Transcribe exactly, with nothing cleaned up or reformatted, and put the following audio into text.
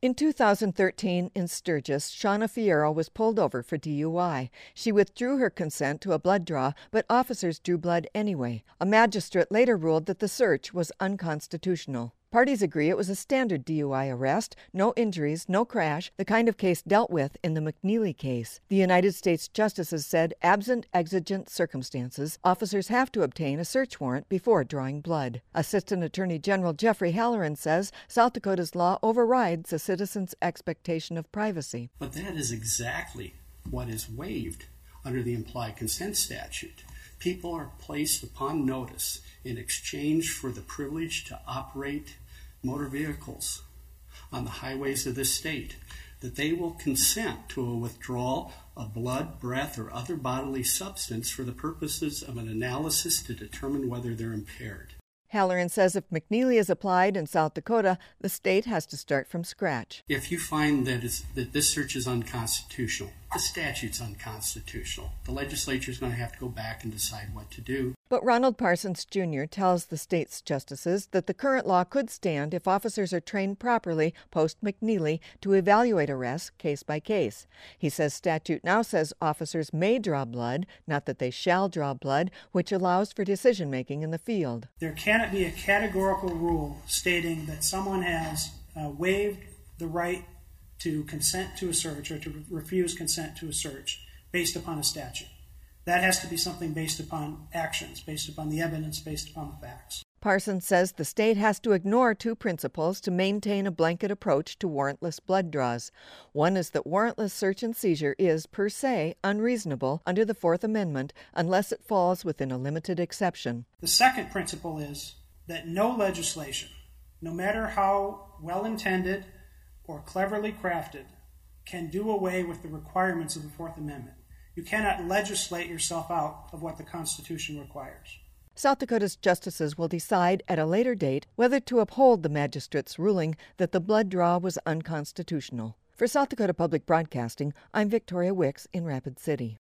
In two thousand thirteen, in Sturgis, Shauna Fierro was pulled over for D U I. She withdrew her consent to a blood draw, but officers drew blood anyway. A magistrate later ruled that the search was unconstitutional. Parties agree it was a standard D U I arrest, no injuries, no crash, the kind of case dealt with in the McNeely case. The United States justices said, absent exigent circumstances, officers have to obtain a search warrant before drawing blood. Assistant Attorney General Jeffrey Halloran says South Dakota's law overrides a citizen's expectation of privacy. But that is exactly what is waived under the implied consent statute. People are placed upon notice in exchange for the privilege to operate motor vehicles on the highways of this state, that they will consent to a withdrawal of blood, breath, or other bodily substance for the purposes of an analysis to determine whether they're impaired. Halloran says if McNeely is applied in South Dakota, the state has to start from scratch. If you find that, it's, that this search is unconstitutional, the statute's unconstitutional, the legislature is going to have to go back and decide what to do. But Ronald Parsons Junior tells the state's justices that the current law could stand if officers are trained properly post-McNeely to evaluate arrests case by case. He says statute now says officers may draw blood, not that they shall draw blood, which allows for decision-making in the field. There cannot be a categorical rule stating that someone has uh, waived the right to consent to a search or to refuse consent to a search based upon a statute. That has to be something based upon actions, based upon the evidence, based upon the facts. Parsons says the state has to ignore two principles to maintain a blanket approach to warrantless blood draws. One is that warrantless search and seizure is, per se, unreasonable under the Fourth Amendment unless it falls within a limited exception. The second principle is that no legislation, no matter how well-intended or cleverly crafted, can do away with the requirements of the Fourth Amendment. You cannot legislate yourself out of what the Constitution requires. South Dakota's justices will decide at a later date whether to uphold the magistrate's ruling that the blood draw was unconstitutional. For South Dakota Public Broadcasting, I'm Victoria Wicks in Rapid City.